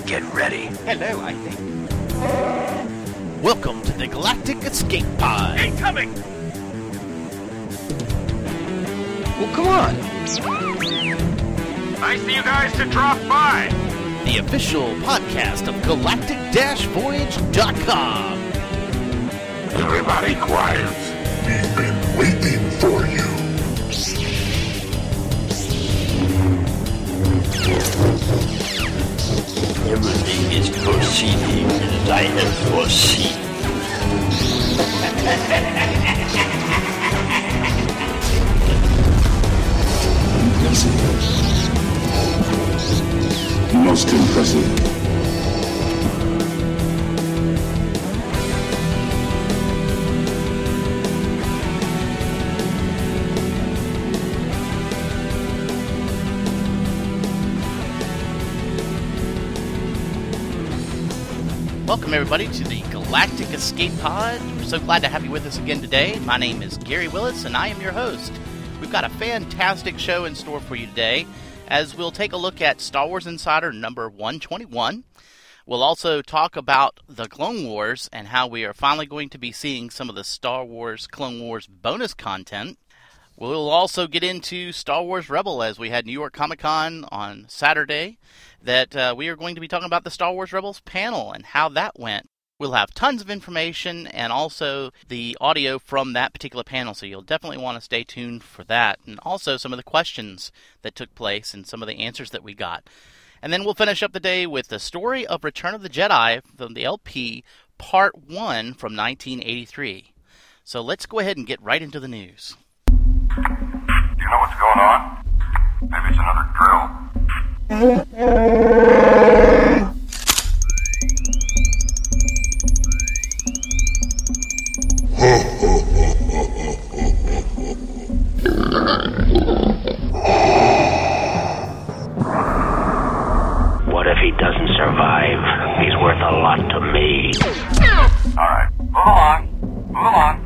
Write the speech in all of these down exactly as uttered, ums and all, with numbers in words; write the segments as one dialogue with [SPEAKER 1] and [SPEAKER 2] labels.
[SPEAKER 1] Get ready.
[SPEAKER 2] Hello, I think.
[SPEAKER 3] Welcome to the Galactic Escape Pod.
[SPEAKER 1] Incoming!
[SPEAKER 2] Well, come on.
[SPEAKER 1] Nice of you guys to drop by.
[SPEAKER 3] The official podcast of galactic dash voyage dot com.
[SPEAKER 4] Everybody quiet. We've been waiting for you.
[SPEAKER 5] Everything is proceeding as I have foreseen.
[SPEAKER 4] Impressive. Most impressive.
[SPEAKER 3] Welcome everybody to the Galactic Escape Pod. We're so glad to have you with us again today. My name is Gary Willis and I am your host. We've got a fantastic show in store for you today as we'll take a look at Star Wars Insider number one twenty-one. We'll also talk about the Clone Wars and how we are finally going to be seeing some of the Star Wars Clone Wars bonus content. We'll also get into Star Wars Rebel as we had New York Comic Con on Saturday. That uh, we are going to be talking about the Star Wars Rebels panel and how that went. We'll have tons of information and also the audio from that particular panel, so you'll definitely want to stay tuned for that. And also some of the questions that took place and some of the answers that we got. And then we'll finish up the day with the story of Return of the Jedi from the L P Part one from nineteen eighty-three. So let's go ahead and get right into the news.
[SPEAKER 6] Do you know what's going on? Maybe it's another drill.
[SPEAKER 5] What if he doesn't survive? He's worth a lot to me.
[SPEAKER 6] Alright, move along. Move along.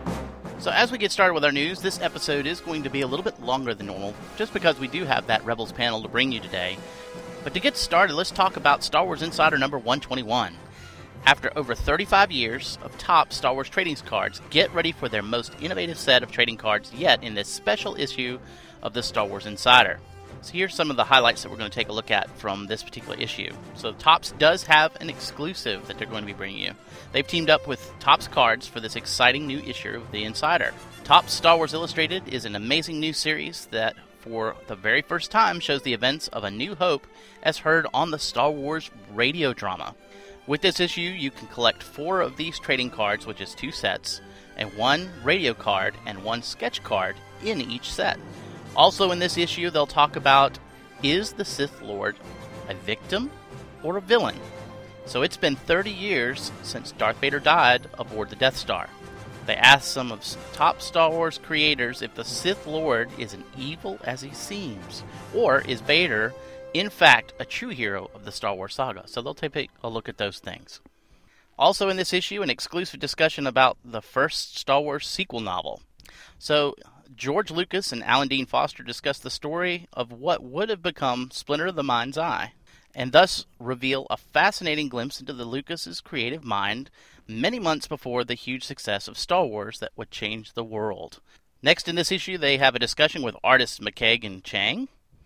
[SPEAKER 3] So as we get started with our news, this episode is going to be a little bit longer than normal, just because we do have that Rebels panel to bring you today. But to get started, let's talk about Star Wars Insider number one twenty-one. After over thirty-five years of top Star Wars trading cards, get ready for their most innovative set of trading cards yet in this special issue of the Star Wars Insider. So here's some of the highlights that we're going to take a look at from this particular issue. So Topps does have an exclusive that they're going to be bringing you. They've teamed up with Topps Cards for this exciting new issue of the Insider. Topps Star Wars Illustrated is an amazing new series that, for the very first time, shows the events of A New Hope as heard on the Star Wars radio drama. With this issue, you can collect four of these trading cards, which is two sets, and one radio card and one sketch card in each set. Also in this issue, they'll talk about, is the Sith Lord a victim or a villain? So it's been thirty years since Darth Vader died aboard the Death Star. They asked some of top Star Wars creators if the Sith Lord is as evil as he seems, or is Vader, in fact, a true hero of the Star Wars saga. So they'll take a look at those things. Also in this issue, an exclusive discussion about the first Star Wars sequel novel. So George Lucas and Alan Dean Foster discuss the story of what would have become Splinter of the Mind's Eye, and thus reveal a fascinating glimpse into the Lucas's creative mind many months before the huge success of Star Wars that would change the world. Next in this issue, they have a discussion with artists McCaig and Chang.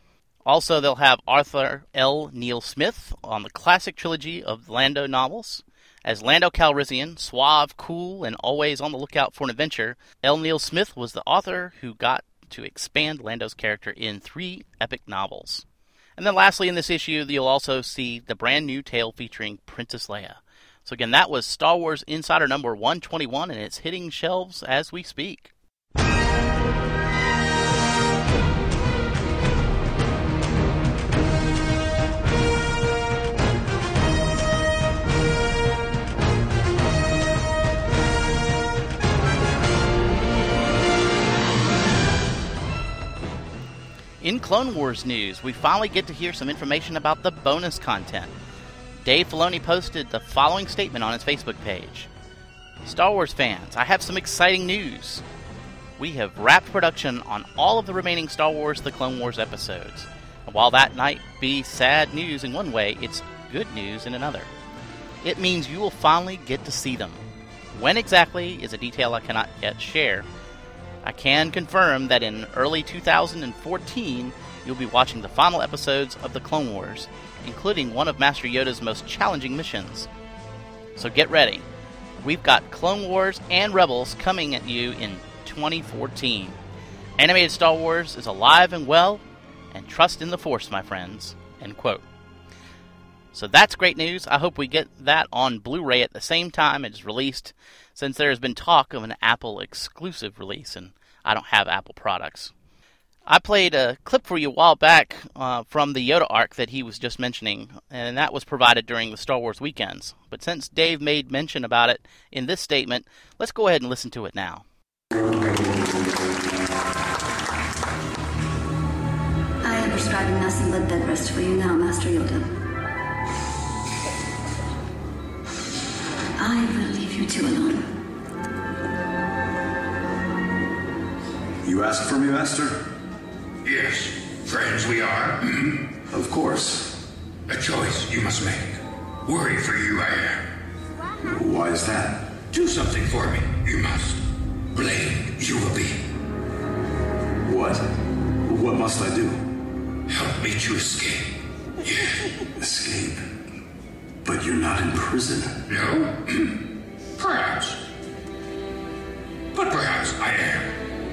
[SPEAKER 3] Also, they'll have Arthur L. Neil Smith on the classic trilogy of Lando novels. As Lando Calrissian, suave, cool, and always on the lookout for an adventure, L. Neil Smith was the author who got to expand Lando's character in three epic novels. And then lastly in this issue, you'll also see the brand new tale featuring Princess Leia. So again, that was Star Wars Insider number one twenty-one, and it's hitting shelves as we speak. In Clone Wars news, we finally get to hear some information about the bonus content. Dave Filoni posted the following statement on his Facebook page. Star Wars fans, I have some exciting news. We have wrapped production on all of the remaining Star Wars The Clone Wars episodes. While that might be sad news in one way, it's good news in another. It means you will finally get to see them. When exactly is a detail I cannot yet share. I can confirm that in early two thousand fourteen, you'll be watching the final episodes of The Clone Wars, including one of Master Yoda's most challenging missions. So get ready. We've got Clone Wars and Rebels coming at you in twenty fourteen. Animated Star Wars is alive and well, and trust in the Force, my friends. End quote. So that's great news. I hope we get that on Blu-ray at the same time it's released, since there has been talk of an Apple exclusive release, and I don't have Apple products. I played a clip for you a while back uh, from the Yoda arc that he was just mentioning, and that was provided during the Star Wars weekends. But since Dave made mention about it in this statement, let's go ahead and listen to it now.
[SPEAKER 7] I am prescribing nothing but bed rest for you now, Master Yoda. I will leave you two alone.
[SPEAKER 8] You asked for me, Master?
[SPEAKER 4] Yes, friends we are.
[SPEAKER 8] Of course.
[SPEAKER 4] A choice you must make. Worry for you I am.
[SPEAKER 8] Why is that?
[SPEAKER 4] Do something for me, you must. Blade you will be.
[SPEAKER 8] What? What must I do?
[SPEAKER 4] Help me to escape. Yes.
[SPEAKER 8] Escape? But you're not in prison.
[SPEAKER 4] No? Perhaps. But perhaps I am.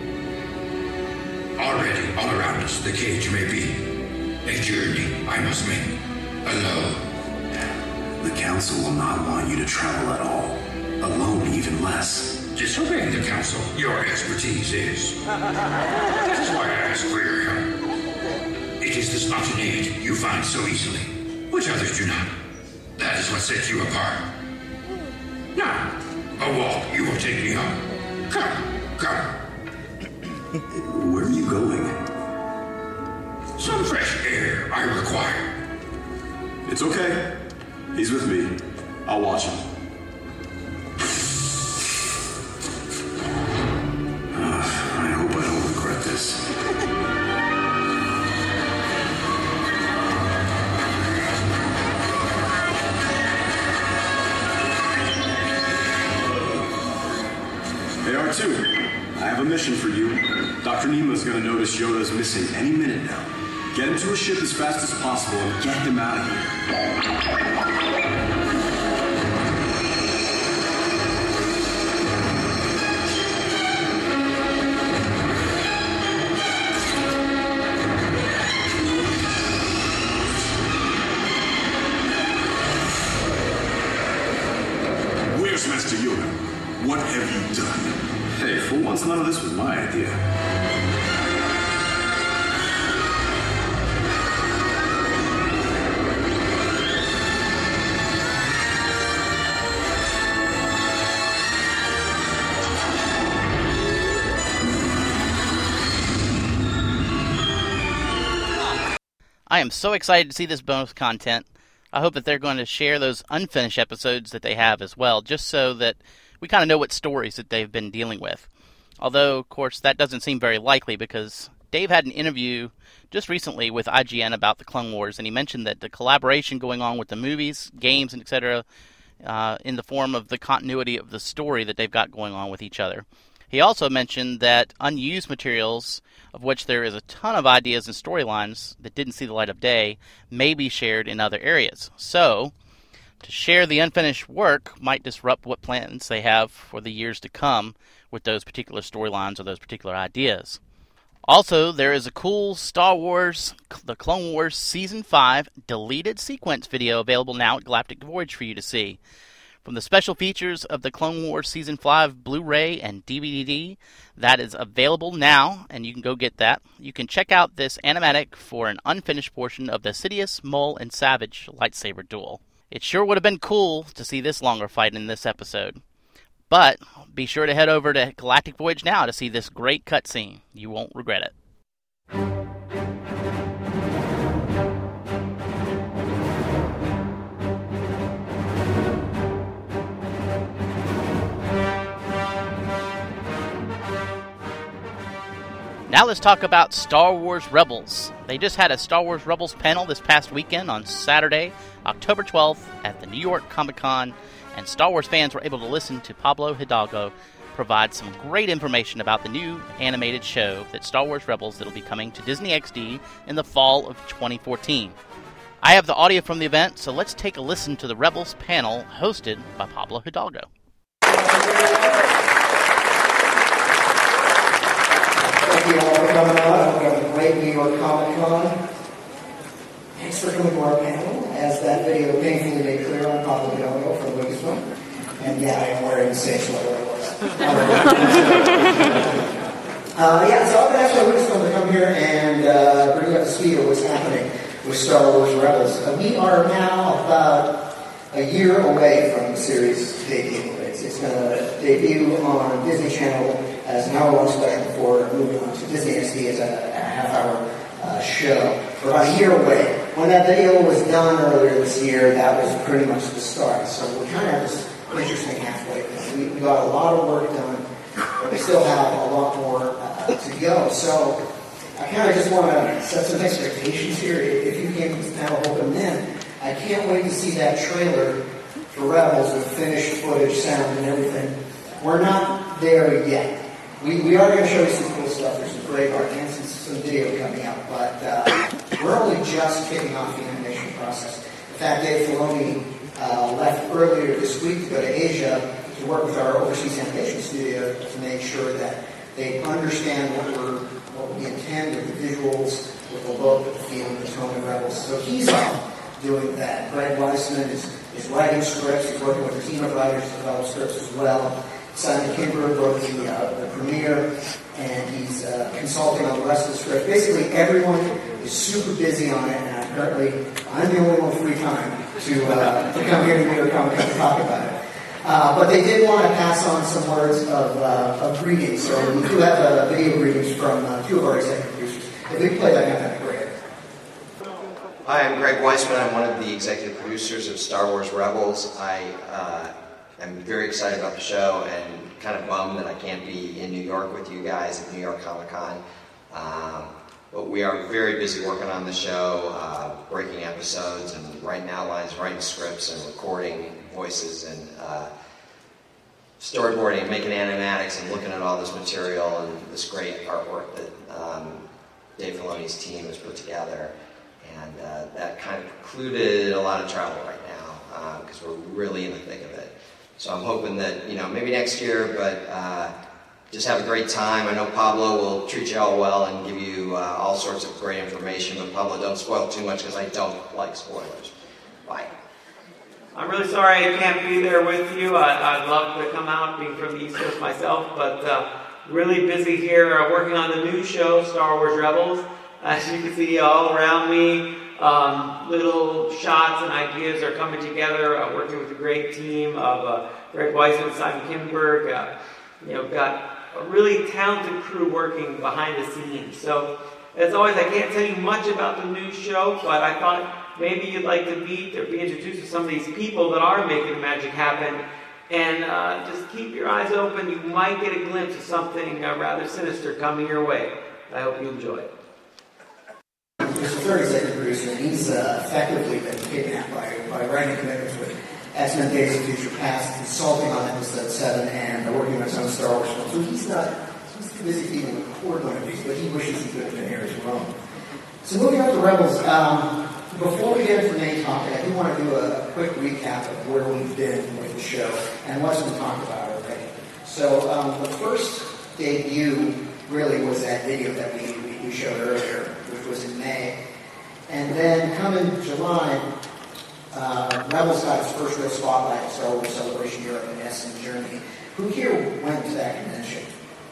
[SPEAKER 4] Already, all around us, the cage may be a journey I must make, alone.
[SPEAKER 8] The Council will not want you to travel at all. Alone, even less.
[SPEAKER 4] Disobeying the Council, your expertise is. That is why I ask for your help. It is the spontaneity you find so easily, which others do not. That is what sets you apart. Now, a walk you will take me on. Come, come.
[SPEAKER 8] Where are you going?
[SPEAKER 4] Some fresh air I require.
[SPEAKER 8] It's okay. He's with me. I'll watch him. Uh, I hope I don't regret this. Hey, R two. I have a mission for you. Doctor Nemo's gonna notice Yoda's missing any minute now. Get him to a ship as fast as possible and get him out of here.
[SPEAKER 4] Where's Master Yoda? What have you done?
[SPEAKER 8] Hey, for once, none of this was my idea.
[SPEAKER 3] I am so excited to see this bonus content. I hope that they're going to share those unfinished episodes that they have as well, just so that we kind of know what stories that they've been dealing with. Although, of course, that doesn't seem very likely because Dave had an interview just recently with I G N about the Clone Wars, and he mentioned that the collaboration going on with the movies, games, and et cetera, uh, in the form of the continuity of the story that they've got going on with each other. He also mentioned that unused materials, of which there is a ton of ideas and storylines that didn't see the light of day, may be shared in other areas. So, to share the unfinished work might disrupt what plans they have for the years to come with those particular storylines or those particular ideas. Also, there is a cool Star Wars, The Clone Wars Season five deleted sequence video available now at Galactic Voyage for you to see. From the special features of the Clone Wars Season five Blu-ray and D V D, that is available now, and you can go get that. You can check out this animatic for an unfinished portion of the Sidious, Maul, and Savage lightsaber duel. It sure would have been cool to see this longer fight in this episode. But be sure to head over to Galactic Voyage now to see this great cutscene. You won't regret it. Now let's talk about Star Wars Rebels. They just had a Star Wars Rebels panel this past weekend on Saturday, October twelfth at the New York Comic Con, and Star Wars fans were able to listen to Pablo Hidalgo provide some great information about the new animated show that Star Wars Rebels that will be coming to Disney X D in the fall of twenty fourteen. I have the audio from the event, so let's take a listen to the Rebels panel hosted by Pablo Hidalgo.
[SPEAKER 9] Thank you all for coming on. I hope you have a great New York Comic Con. Thanks for coming to our panel. As that video painfully made clear, I'm Pablo Hidalgo from Lucasfilm. And yeah, I am wearing the same sweater I was. uh, yeah, so I've been asked by Lucasfilm to come here and uh, bring you up to speed of what's happening with Star Wars Rebels. Uh, we are now about a year away from the series debut. It's, it's going to debut on Disney Channel as an hour-long special before moving on to Disney X D as a, a half-hour uh, show. We're about a year away. When that video was done earlier this year, that was pretty much the start. So we kind of have this interesting halfway point. We, we got a lot of work done, but we still have a lot more uh, to go. So I kind of just want to set some expectations here. If you came to this panel hoping then, I can't wait to see that trailer for Rebels with finished footage, sound, and everything. We're not there yet. We, we are going to show you some cool stuff. There's some great art and some, some video coming out, but uh, we're only just kicking off the animation process. In fact, Dave Filoni uh, left earlier this week to go to Asia to work with our overseas animation studio to make sure that they understand what we're what we intend with the visuals, with the look, with the feel, and the tone of Rebels. So he's off doing that. Greg Weisman is, is writing scripts. He's working with a team of writers to develop scripts as well. Simon Kimber wrote the, uh, the premiere, and he's uh, consulting on the rest of the script. Basically, everyone is super busy on it, and apparently I'm the only one with free time to, uh, to come here to New York Comic Con to talk about it. Uh, but they did want to pass on some words of, uh, of greetings, so we do have uh, video greetings from uh, two of our executive producers. If we can play that, that'd be great.
[SPEAKER 10] Hi, I'm Greg Weisman. I'm one of the executive producers of Star Wars Rebels. I uh, am very excited about the show and kind of bummed that I can't be in New York with you guys at New York Comic Con. Um, but we are very busy working on the show, uh, breaking episodes and writing outlines, writing scripts and recording voices and uh, storyboarding, making animatics and looking at all this material and this great artwork that um, Dave Filoni's team has put together. And uh, that kind of included a lot of travel right now because um, we're really in the thick of it. So I'm hoping that, you know, maybe next year, but uh, just have a great time. I know Pablo will treat you all well and give you uh, all sorts of great information, but Pablo, don't spoil too much because I don't like spoilers. Bye.
[SPEAKER 11] I'm really sorry I can't be there with you. I, I'd love to come out, being from the East Coast myself, but uh, really busy here uh, working on the new show, Star Wars Rebels. As you can see all around me, um, little shots and ideas are coming together, uh, working with a great team of uh, Greg Weisman, Simon Kinberg. Uh, you know, got a really talented crew working behind the scenes. So, as always, I can't tell you much about the new show, but I thought maybe you'd like to meet or be introduced to some of these people that are making the magic happen. And uh, just keep your eyes open. You might get a glimpse of something uh, rather sinister coming your way. I hope you enjoy it.
[SPEAKER 9] There's a third executive producer, and he's uh, effectively been kidnapped by, by writing commitments with X-Men Days of Future Past, consulting on episode seven, and working on some Star Wars films. So he's not, he's too busy feeding the cord one of these, but he wishes he could have been here as well. So moving on to Rebels, um, before we get into the main topic, I do want to do a quick recap of where we've been with the show and what's been talked about already. So um, the first debut really was that video that we, we showed earlier, which was in May. And then coming July, uh, Rebels got its first real spotlight at Star Wars Celebration Europe in Essen, Germany. Who here went to that convention?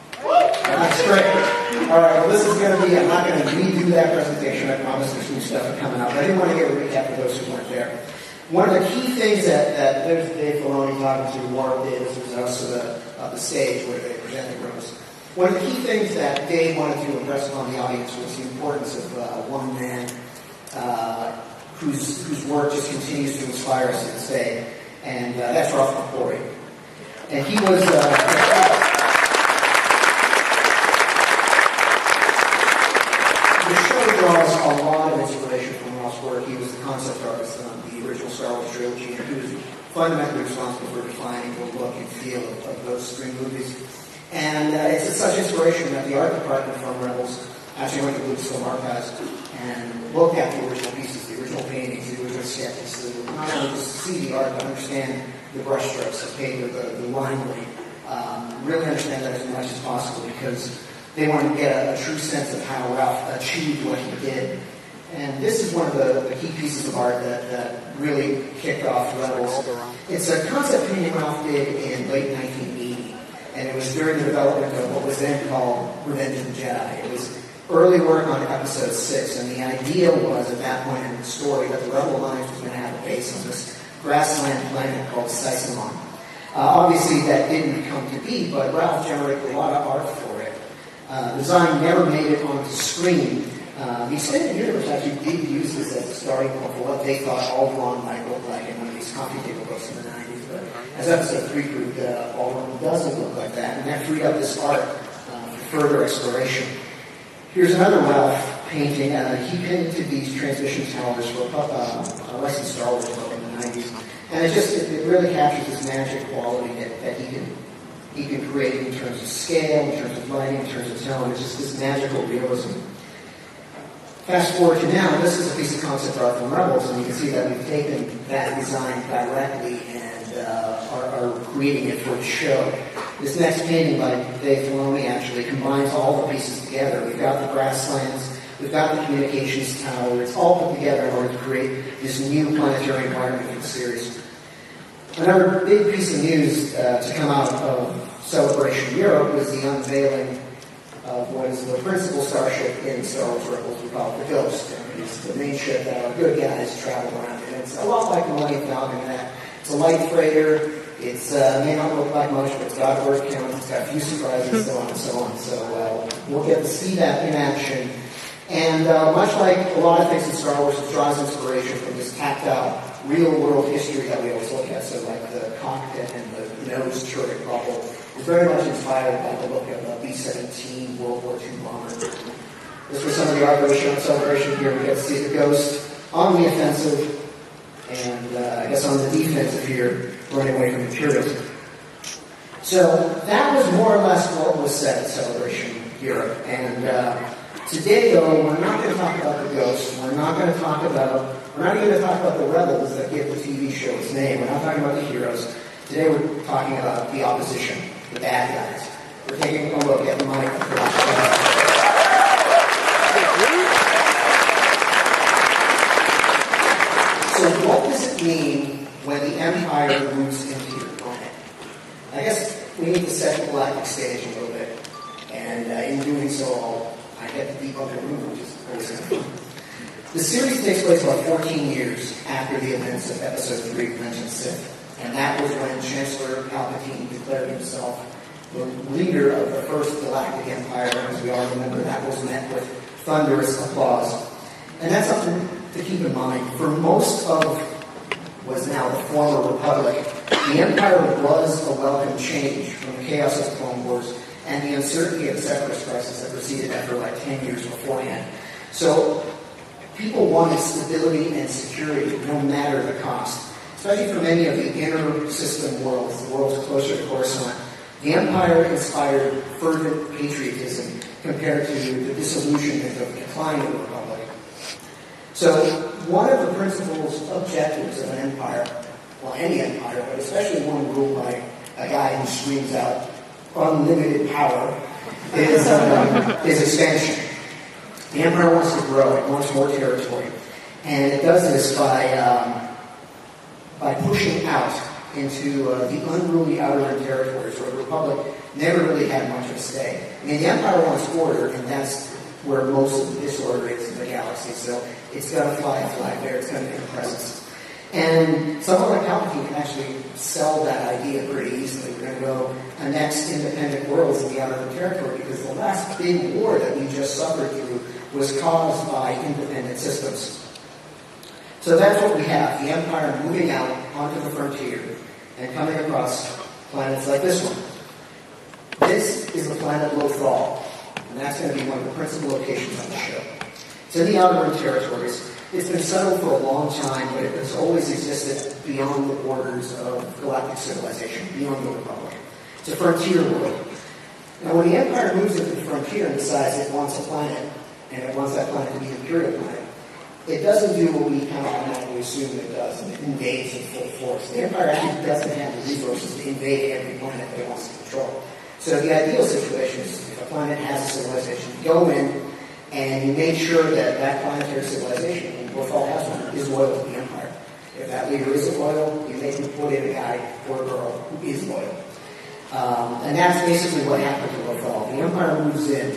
[SPEAKER 9] That's great. All right, well, this is going to be, I'm not going to redo that presentation. I promise there's new stuff coming up. I didn't want to give a recap for those who weren't there. One of the key things that, that there's Dave Filoni talking to Warren Davis, was also the, uh, the stage where they presented Rebels. One of the key things that Dave wanted to impress upon the audience was the importance of uh, one man uh, whose, whose work just continues to inspire us to this day, and uh, that's Ralph McQuarrie. And he was... Uh, Star Wars trilogy, and he was fundamentally responsible for defining the look and feel of, of those three movies. And uh, it's such inspiration that the art department from Rebels actually went to Lucasfilm Archives and looked at the original pieces, the original paintings, the original sketches, so not only just see the art, but understand the brushstrokes, the paper, the, the line weight, um, really understand that as much as possible, because they wanted to get a, a true sense of how Ralph achieved what he did. And this is one of the, the key pieces of art that, that really kicked off Rebels. It's a concept painting Ralph did in late nineteen eighty, and it was during the development of what was then called Revenge of the Jedi. It was early work on episode six, and the idea was at that point in the story that the Rebel Alliance was going to have a base on this grassland planet called Sysamon. Uh, obviously that didn't come to be, but Ralph generated a lot of art for it. Uh, the design never made it onto screen. Uh, the Extended Universe actually did use this as a starting point for what they thought Alderaan might look like in one of these coffee table books in the nineties. But as episode three proved, uh, Alderaan doesn't look like that, and that freed up this art uh, for further exploration. Here's another Ralph painting. Uh, he painted these transmission towers for uh, a licensed Star Wars book in the nineties, and it just it, it really captures this magic quality that, that he can he can create in terms of scale, in terms of lighting, in terms of tone. It's just this magical realism. Fast forward to now, this is a piece of concept art from Rebels, and you can see that we've taken that design directly and uh, are, are creating it for the show. This next painting by Dave Filoni actually combines all the pieces together. We've got the grasslands, we've got the communications tower. It's all put together in order to create this new planetary environment for the series. Another big piece of news uh, to come out of Celebration Europe was the unveiling of what is the principal starship in Star Wars Rebels. We call it the Ghost. And it's the main ship that our good guys travel around in. It's a lot like the Millennium Falcon in that it's a light freighter. It's uh, may not look like much, but it's got a word count. It's got a few surprises, so on and so on. So uh, we'll get to see that in action. And uh, much like a lot of things in Star Wars, it draws inspiration from this tactile, real-world history that we always look at. So like the cockpit and the nose turret bubble is very much inspired by the look of a B seventeen World War Two bomber. This was some of the art we showed in Celebration here. We get to see the Ghost on the offensive, and uh, I guess on the defensive here, running away from Imperialism. So that was more or less what was said at Celebration Europe. And uh, today, though, we're not going to talk about the Ghost. We're not going to talk about, we're not even going to talk about the rebels that give the T V show its name. We're not talking about the heroes. Today we're talking about the opposition, the bad guys. We're taking a look at the Mike production. So what does it mean when the Empire moves into your planet? I guess we need to set the galactic stage a little bit. And uh, in doing so, I'll, I get to debunk a rumor, which is always kind of fun. The series takes place about fourteen years after the events of Episode three, Revenge of the Sith. And that was when Chancellor Palpatine declared himself the leader of the first Galactic Empire. As we all remember, that was met with thunderous applause. And that's something to keep in mind. For most of what is now the former Republic, the Empire was a welcome change from the chaos of the Clone Wars and the uncertainty of the Separatist crisis that preceded after like ten years beforehand. So people wanted stability and security no matter the cost. Especially for many of the inner system worlds, the worlds closer to Coruscant, the Empire inspired fervent patriotism compared to the disillusionment of the decline of the Republic. So one of the principal objectives of an empire, well, any empire, but especially one ruled by a guy who screams out unlimited power, is, um, is expansion. The Empire wants to grow, it wants more territory, and it does this by um, by pushing out into uh, the unruly outer rim territories where the Republic never really had much of a stay. I mean, the Empire wants order, and that's where most of the disorder is in the galaxy, so it's going to fly a flag there, it's going to be a presence. And someone like Palpatine can actually sell that idea pretty easily. We're going to go annex independent worlds in the outer rim territory because the last big war that we just suffered through was caused by independent systems. So that's what we have, the Empire moving out onto the frontier and coming across planets like this one. This is the planet Lothal, and that's going to be one of the principal locations on the show. It's in the outer rim territories, It's been settled for a long time, but it has always existed beyond the borders of galactic civilization, beyond the Republic. It's a frontier world. Now, when the Empire moves into the frontier and decides it wants a planet, and it wants that planet to be an Imperial planet, it doesn't do what we kind of automatically assume it does, and it invades in full force. The Empire actually doesn't have the resources to invade every planet that it wants to control. So the ideal situation is if a planet has a civilization, you go in and you make sure that that planetary civilization, and Lothal has one, is loyal to the Empire. If that leader isn't loyal, you make them put in a guy or a girl who is loyal. Um, and that's basically what happened to Lothal. The Empire moves in.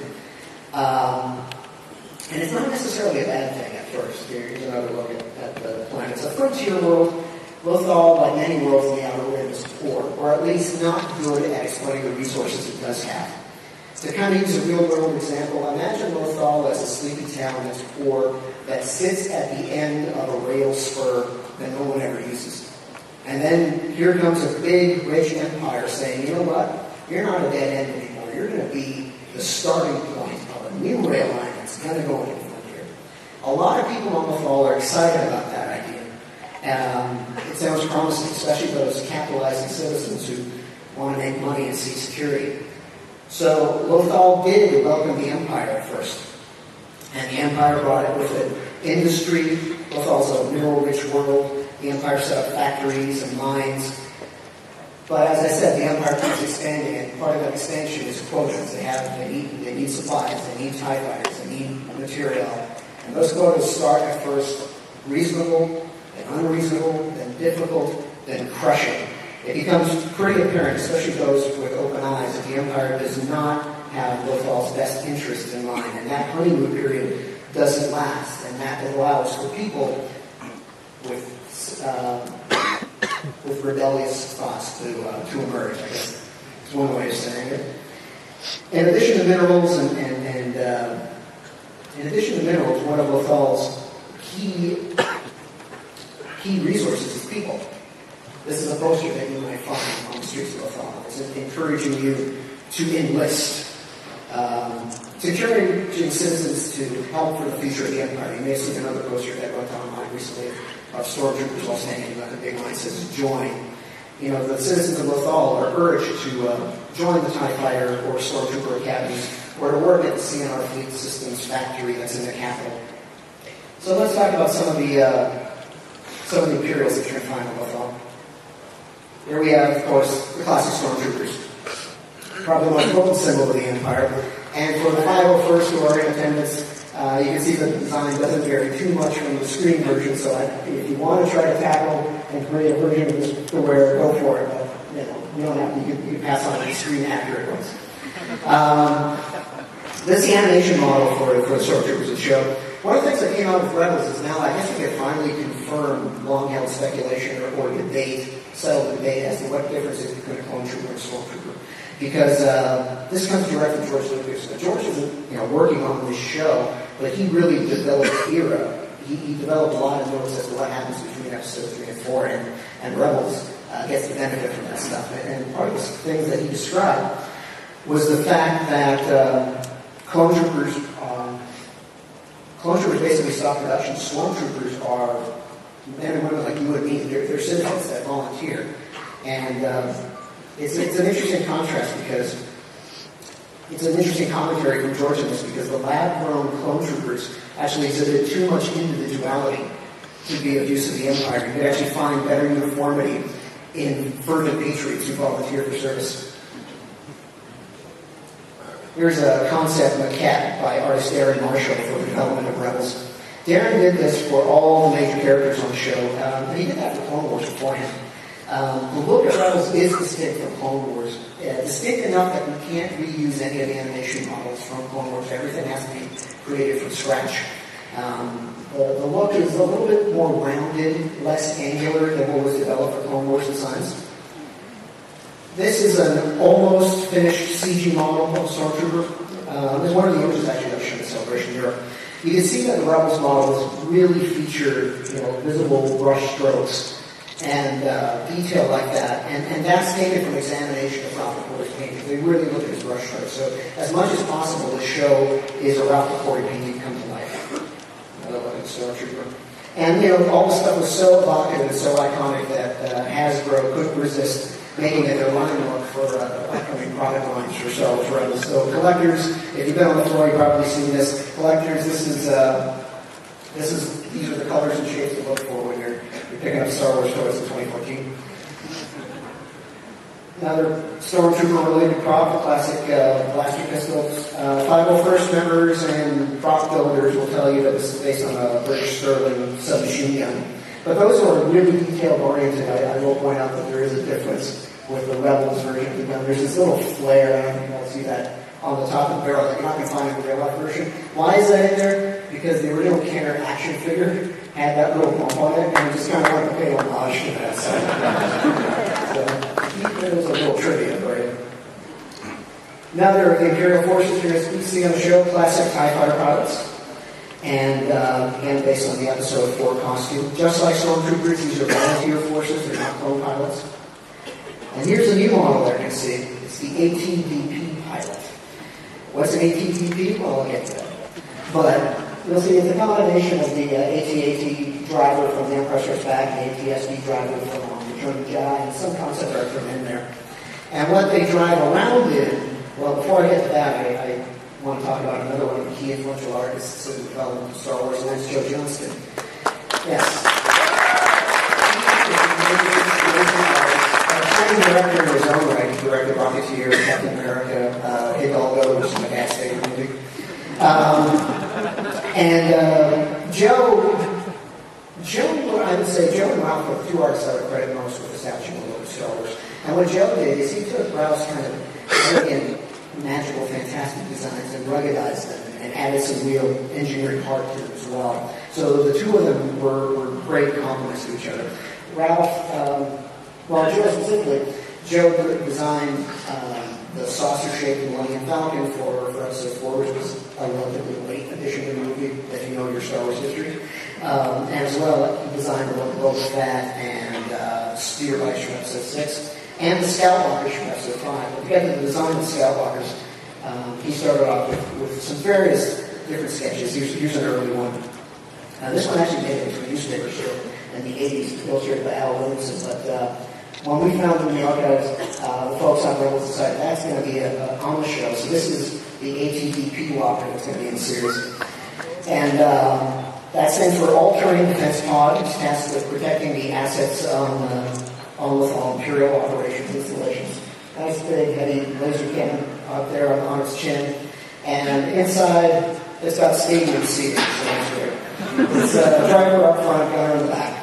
[SPEAKER 9] Um, and it's not necessarily a bad thing at first. Here's another look at, at the planet. It's a frontier world. Lothal, like many worlds in the Outer Rim, is poor, or at least not good at exploiting the resources it does have. To kind of use a real-world example, imagine Lothal as a sleepy town that's poor, that sits at the end of a rail spur that no one ever uses. And then here comes a big, rich empire saying, you know what, you're not a dead end anymore. You're going to be the starting point of a new rail line that's going to go into the frontier. A lot of people on Lothal are excited about that idea. Um, it sounds promising, especially those capitalizing citizens who want to make money and seek security. So Lothal did welcome the Empire at first. And the Empire brought it with it industry. Lothal's a mineral-rich world. The Empire set up factories and mines. But as I said, the Empire keeps expanding, and part of that expansion is quotas. They have, they need, they need supplies, they need TIE fighters, they need material. And those quotas start at first reasonable, then unreasonable, then difficult, then crushing. It becomes pretty apparent, especially those with open eyes, that the Empire does not have Lothal's best interest in mind, and that honeymoon period doesn't last, and that allows for people with uh, with rebellious thoughts to uh, to emerge. I guess it's one way of saying it. In addition to minerals, and, and, and uh, in addition to minerals, one of Lothal's key key resources is people. This is a poster that you might find on the streets of Lothal. It's encouraging you to enlist, um, to encouraging citizens to help for the future of the Empire. You may have seen another poster that went online recently of stormtroopers all standing by the big line that says "Join." You know, the citizens of Lothal are urged to uh, join the TIE Fighter or Stormtrooper academies, or to work at the C N R Fleet Systems factory that's in the capital. So let's talk about some of the uh, some of the Imperials that you're going to find in Lothal. Here we have, of course, the classic stormtroopers, probably the most potent symbol of the Empire. And for the five oh first who are in attendance, uh, you can see that the design doesn't vary too much from the screen version. So I, if you want to try to tackle and create a version of this to wear, go for it. But you know, you don't have to. You can, you can pass on the screen accurate ones. Um, this is the animation model for for the stormtroopers that show. One of the things that came out with Rebels is now, I guess we can finally confirm long-held speculation or, or debate, settled debate as to what difference is between a clone trooper and a stormtrooper. Because uh, this comes directly from George Lucas. Now, George isn't you know, working on this show, but he really developed era. He, he developed a lot of notes as to what happens between episodes three and four, and, and Rebels uh, gets the benefit from that stuff. And, and part of the things that he described was the fact that uh, clone troopers are Clone troopers basically stop production. Stormtroopers are men and women like you and me. They're, they're citizens that volunteer. And uh, it's, it's an interesting contrast because it's an interesting commentary from George on this because the lab-grown clone troopers actually exhibited too much individuality to be of use of the Empire. You could actually find better uniformity in fervent patriots who volunteer for service. Here's a concept maquette by artist Darren Marshall for the development of Rebels. Darren did this for all the major characters on the show, um, and he did that for Clone Wars beforehand. Um, the look at Rebels is distinct from Clone Wars. Uh, distinct enough that we can't reuse any of the animation models from Clone Wars. Everything has to be created from scratch. Um, the, the look is a little bit more rounded, less angular than what was developed for Clone Wars designs. This is an almost finished C G model of Stormtrooper. Uh, there's one of the images actually that was shown at Celebration Europe. You can see that the Rebels models really feature, you know, visible brush strokes and uh, detail like that. And, and that's taken from examination of Ralph McQuarrie's paintings. They really look at his brush strokes. So as much as possible, the show is a Ralph McQuarrie painting come to life. Another look at the Stormtrooper. And, you know, all the stuff was so evocative and so iconic that uh, Hasbro couldn't resist making it their line look for uh, upcoming product lines for Star Wars Rebels. So collectors, if you've been on the floor, you've probably seen this. Collectors, this is, uh, this is, these are the colors and shapes to look for when you're, you're picking up Star Wars toys in twenty fourteen. Another Stormtrooper-related prop, the classic uh, blaster pistols. Uh, five oh first members and prop builders will tell you that this is based on a British Sterling submachine gun. But those are really detail-oriented. I, I will point out that there is a difference with the Rebels version of the gun. There's this little flare, I don't think you'll see that on the top of the barrel that you're not going to find in the real-life version. Why is that in there? Because the original Kenner action figure had that little bump on it, and we just kind of wanted to pay homage to that. So, so it was a little trivia for you. Another, the Imperial Forces you're going to see on the show, classic TIE Fighter pilots. And uh, again, based on the episode four costume. Just like Stormtroopers, these are volunteer forces, they're not clone pilots. And here's a new model there you can see. It's the A T D P pilot. What's an A T D P? Well, I'll get to that. But you'll see it's a combination of the uh, A T A T driver from The Empire Strikes Back and the A T S D driver from um, Return of the Jedi, and some concept art from in there. And what they drive around in, well, before I get to that, I, I want to talk about another one of the key influential artists in the development of Star Wars, and that's Joe Johnston. Yes. A director in his own right. He directed Rocketeer, Captain America, uh, Hidalgo, which is my dad's favorite movie. Um, and uh, Joe, Joe, I would say Joe and Ralph are the two artists I would credit most with establishing the look of Star Wars. And what Joe did is he took Ralph's kind of elegant, magical, fantastic designs and ruggedized them and added some real engineering heart to them as well. So the two of them were, were great complements to each other. Ralph, um, well, Joe specifically, Joe designed um, the saucer-shaped Millennium Falcon for, for episode four, which was a relatively late addition to the movie, if you know your Star Wars history. Um, and as well, he designed the Boba Fett and uh, Speeder Bikes from episode six. And the Scoutwalkers from episode five. But to get to the design of the Scoutwalkers, um, he started off with, with some various different sketches. Here's, here's an early one. Uh, this one actually made it into a newspaper show in the eighties, illustrated by Al Williamson. But uh, when we found it in the archives, uh, the folks on Rebels decided that's going to be a, a, on the show. So this is the A T D P walker that's going to be in the series. And um, that stands for All-Terrain Defense Pod. It's tasked with protecting the assets on uh, on with all Imperial operations installations. Nice big heavy laser cannon out there on, on its chin. And inside, it's got stadium seating, so that's great. It's a driver up front, gunner in the back.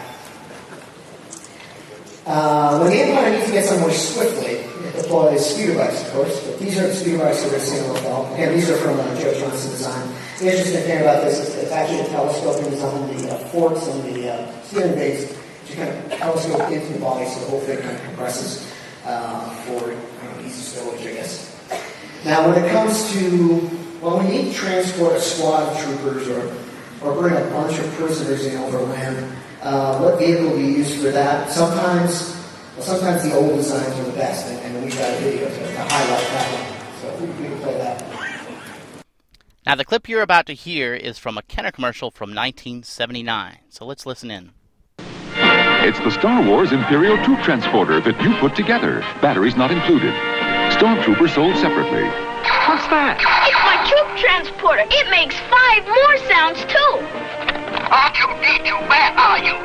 [SPEAKER 9] Uh, when the Empire needs to get somewhere swiftly, it deploys speeder bikes, of course. But these are the speeder bikes that we're seeing on the film. Again, these are from uh, Joe Johnston design. The interesting thing about this is it's actually a telescoping design. The uh, forks and the uh, steering base you kind of telescope into the body, so the whole thing kind of compresses uh, for you know, easy stowage, I guess. Now, when it comes to, well, when you need to transport a squad of troopers or, or bring a bunch of prisoners in over land, uh, what vehicle do you use for that? Sometimes, well, sometimes the old designs are the best, and, and we've got a video to, to highlight that one. So we, we can play that.
[SPEAKER 3] Now, the clip you're about to hear is from a Kenner commercial from nineteen seventy-nine, so let's listen in.
[SPEAKER 12] It's the Star Wars Imperial Troop Transporter that you put together. Batteries not included. Stormtrooper sold separately.
[SPEAKER 13] What's that? It's my troop transporter. It makes five more sounds, too.
[SPEAKER 14] Aren't you need too bad, are you?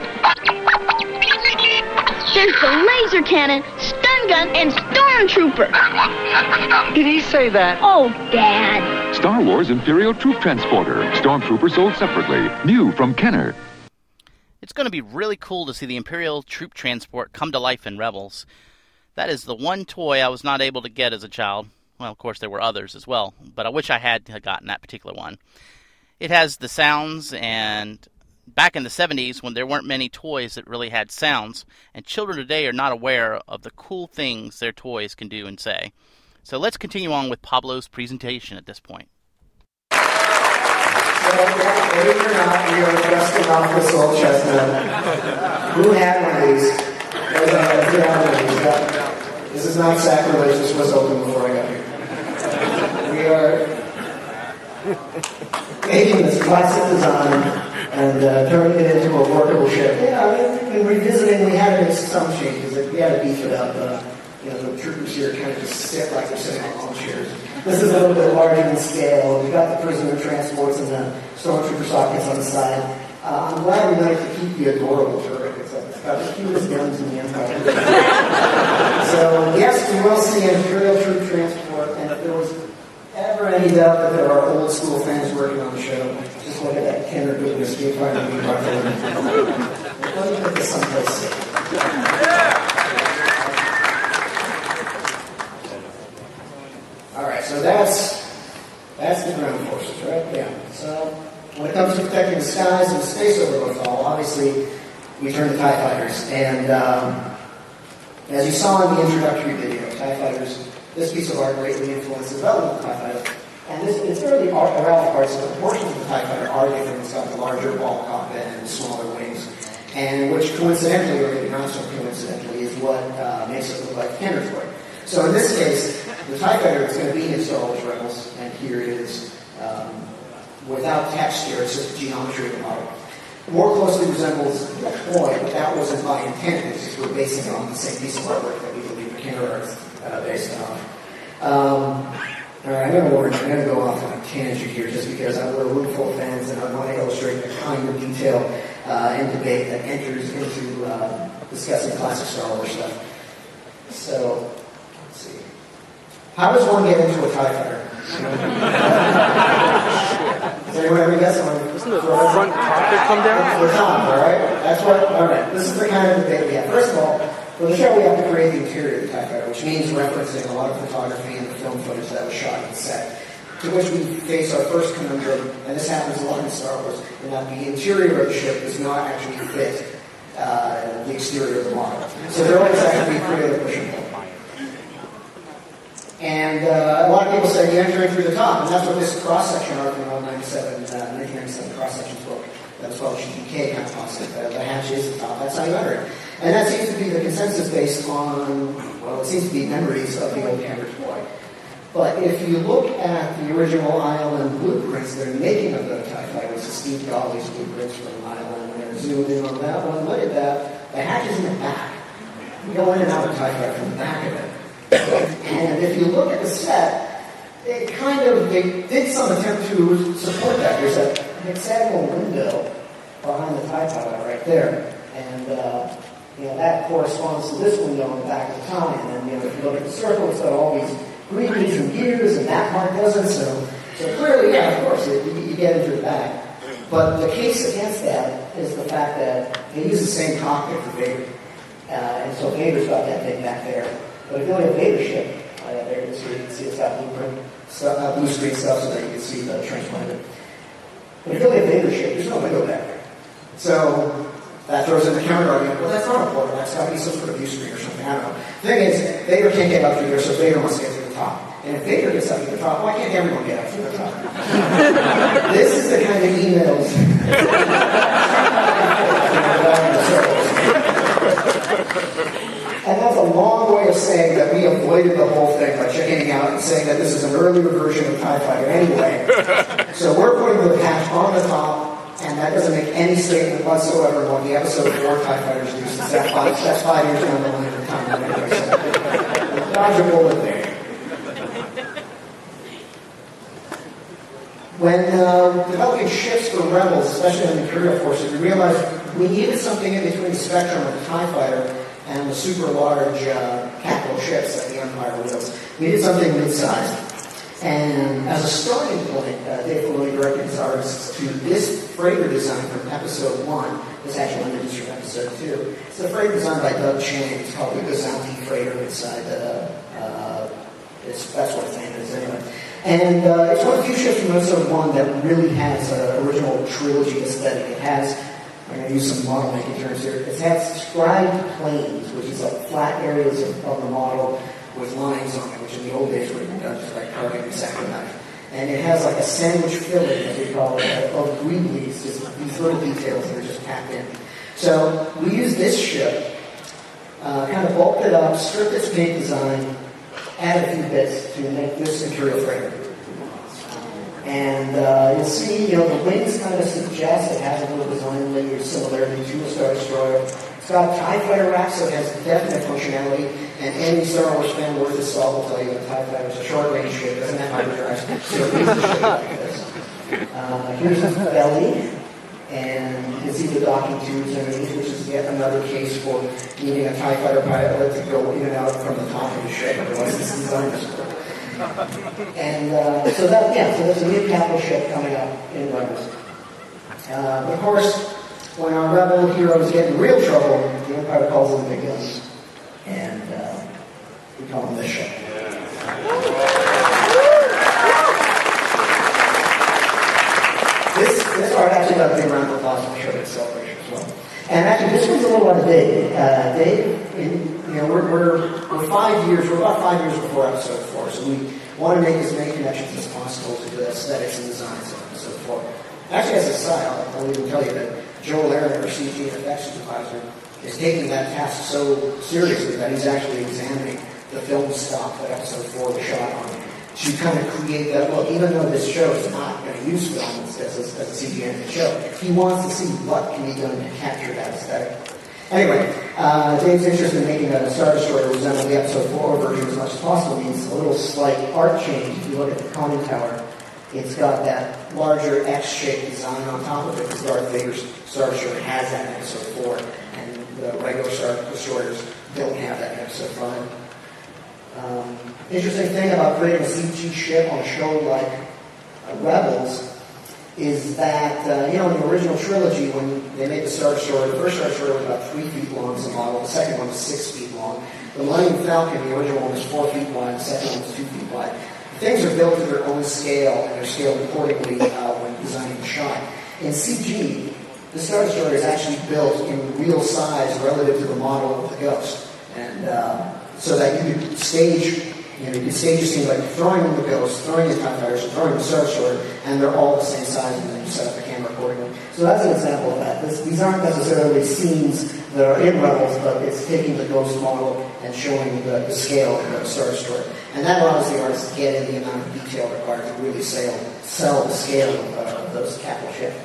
[SPEAKER 13] There's the laser cannon, stun gun, and stormtrooper.
[SPEAKER 14] Did he say that?
[SPEAKER 13] Oh, Dad.
[SPEAKER 12] Star Wars Imperial Troop Transporter. Stormtrooper sold separately. New from Kenner.
[SPEAKER 3] It's going to be really cool to see the Imperial Troop Transport come to life in Rebels. That is the one toy I was not able to get as a child. Well, of course, there were others as well, but I wish I had gotten that particular one. It has the sounds, and back in the seventies, when there weren't many toys that really had sounds, and children today are not aware of the cool things their toys can do and say. So let's continue on with Pablo's presentation at this point.
[SPEAKER 9] So, believe it or not, we are dusting off this old chestnut. Who had one of these? Who had one of these? This is not sacrilege. This was open before I got here. We are, Making this classic design and uh, turning it into a workable ship. Yeah, I mean, in revisiting, we had to make some changes. Like, we had to beef it up. Uh, you know, the troopers here kind of just sit like they're sitting on chairs. This is a little bit larger in scale. We've got the prisoner transports and the stormtrooper sockets on the side. Uh, I'm glad we managed to keep the adorable turret. It's, like, it's got the cutest guns in the Empire. So, yes, we will see an Imperial troop transport, and if there was ever any doubt that there are old school fans working on the show, just look at that Kenner doing this game fighter movie right there. Let me put this someplace safe. Alright, so that's that's the ground forces, right? Yeah. So when it comes to protecting the skies and the space overlords, all obviously we turn to TIE fighters. And um, as you saw in the introductory video, TIE fighters, this piece of art greatly influenced the development of the TIE fighter. And this, it's fairly around parts, but the portions of the TIE fighter are different. It's got the larger ball cockpit and the smaller wings. And which coincidentally, or maybe not so coincidentally, is what uh, makes it look like Kenner's toy. So in this case, the TIE fighter is going to be in Star Wars Rebels, and here it is um, without texture, it's just geometry of the model. More closely resembles the toy, but that wasn't by intent, it's just we're basing it on the same piece of artwork that we believe the Kenner is uh, based on. Um, Alright, I'm going to I'm going to go off on a tangent here just because we're a room full of fans and I want to illustrate the kind of detail uh, and debate that enters into uh, discussing classic Star Wars stuff. So, let's see. How does one get into a TIE fighter? Does anyone ever guess on
[SPEAKER 15] Doesn't the front cockpit come down?
[SPEAKER 9] The top, alright? That's what, alright. This is the kind of debate we have. First of all, for the show we have to create the interior of the TIE fighter, which means referencing a lot of photography and the film footage that was shot on set. To which we face our first conundrum, and this happens a lot in Star Wars, in that the interior of the ship does not actually fit uh, the exterior of the model. So there always has to be creative pushing pull. And uh, a lot of people say you enter in through the top, and that's what this cross-section art from ninety-seven, uh, nineteen ninety-seven cross-section book that was called G P K kind of concept. Uh, the hatch is the top, that's how you enter it. And that seems to be the consensus based on, well, it seems to be memories of the old Kenner toy. But if you look at the original Island blueprints they're making of the TIE fighters, Steve Golly's blueprints from Island, and they're zoomed in on that one, look at that, the hatch is in the back. You go in and out of the TIE fighter from the back of it. And if you look at the set, it kind of, they did some attempt to support that. There's a hexagonal window behind the TIE fighter right there. And, uh, you know, that corresponds to this window on the back of the tie. And then, you know, if you look at the circle, it's got all these greenies and gears, and that part doesn't. So, so clearly, yeah, of course, it, you, you get into the back. But the case against that is the fact that they use the same cockpit for Vader. Uh, and so Vader's got that thing back there. But if you only have Vader ship, uh, there you can see, you can see it's got blueprint, stuff, uh, blue screen stuff so that you can see the transplanted. But if you only have Vader ship, there's no window back there. So that throws in the counter argument, well, that's not a portal, that's got to be some sort of view screen or something, I don't know. The thing is, Vader can't get up through there, so Vader must get to the top. And if Vader gets up to the top, why can't everyone get up to the top? This is the kind of emails. And that's a long way of saying that we avoided the whole thing by checking out and saying that this is an earlier version of TIE Fighter anyway. So we're putting the patch on the top, and that doesn't make any statement whatsoever on what the episode four TIE Fighters do, since that's five, that's five years down the line of time anyway. So dodge a bullet there. When uh, developing ships for Rebels, especially in the Imperial forces, we realized we needed something in between the spectrum of the TIE Fighter and the super large uh, capital ships that the Empire wields. We needed something mid-sized. And as a starting point, uh, Dave Filoni directed his artists to this freighter design from episode one. This actually introduced from episode two. It's a freighter designed by Doug Chang. It's called the Gazanti freighter inside. Uh, uh, it's, that's what its name is anyway. And uh, it's one of the few ships from episode one that really has an original trilogy aesthetic. It has, I'm going to use some model making terms here, it has scribed planes, which is like flat areas of, of the model with lines on it, which in the old days would have been done just like carving a X-Acto knife. And it has like a sandwich filling, as we call it, of greablies, just these little details that are just packed in. So we used this ship, uh, kind of bulked it up, stripped its paint design, add a few bits to make this Imperial freighter. And uh, you'll see, you know, the wings kind of suggest it has a little design linear similarity to a Star Destroyer. It's got TIE Fighter racks, so it has definite functionality. And any Star Wars fan worth his salt will tell you that TIE Fighter is a short-range ship, doesn't have hyperdrive, so it needs a ship like this. Uh, here's the belly, and you can see the docking tubes underneath, which is yet another case for needing a TIE Fighter pilot to go in and out from the top of the ship, otherwise this design is cool. And uh, so that, yeah, so there's a new capital ship coming up in Rebels. Uh, of course, when our Rebel heroes get in real trouble, the Empire calls them the big guns. And uh, we call them the ship. This, this art actually got a big round of applause for the show at Celebration as well. And actually, this one's a little out of date. Uh, Dave, in, you know, we're, we're, we're five years, we're about five years before episode four, so we want to make as many connections as possible to the aesthetics and designs of episode four. Actually, as a side, I'll, I'll even tell you that Joel Aaron, our C G and effects supervisor, is taking that task so seriously that he's actually examining the film stock that episode four was shot on to kind of create that look. Even though this show is not going to use film as, as, a, as a C G animated show, he wants to see what can be done to capture that aesthetic. Anyway, uh, Dave's interest in making a Star Destroyer resemble the episode four version as much as possible means a little slight art change. If you look at the conning tower, it's got that larger X-shaped design on top of it, because Darth Vader's Star Destroyer has that in episode four, and the regular Star Destroyers don't have that in episode five. Um, interesting thing about creating a C G ship on a show like uh, Rebels is that, uh, you know, in the original trilogy, when they made the Star Destroyer, the first Star Destroyer was about three feet long as a model, the second one was six feet long. The Millennium Falcon, the original one, was four feet wide, the second one was two feet wide. Things are built to their own scale, and they're scaled accordingly uh, when designing the shot. In C G, the Star Destroyer is actually built in real size relative to the model of the Ghost. And uh, so that you could stage, you know, you could stage a scene like throwing in the Ghost, throwing in TIE Fighters, throwing in the Star Destroyer, and they're all the same size, and then you set up the camera accordingly. So that's an example of that. This, these aren't necessarily scenes that are in Rebels, but it's taking the Ghost model and showing the, the scale of the Star Destroyer. And that allows the artist to get in the amount of detail required to really sell, sell the scale of, uh, of those capital ships.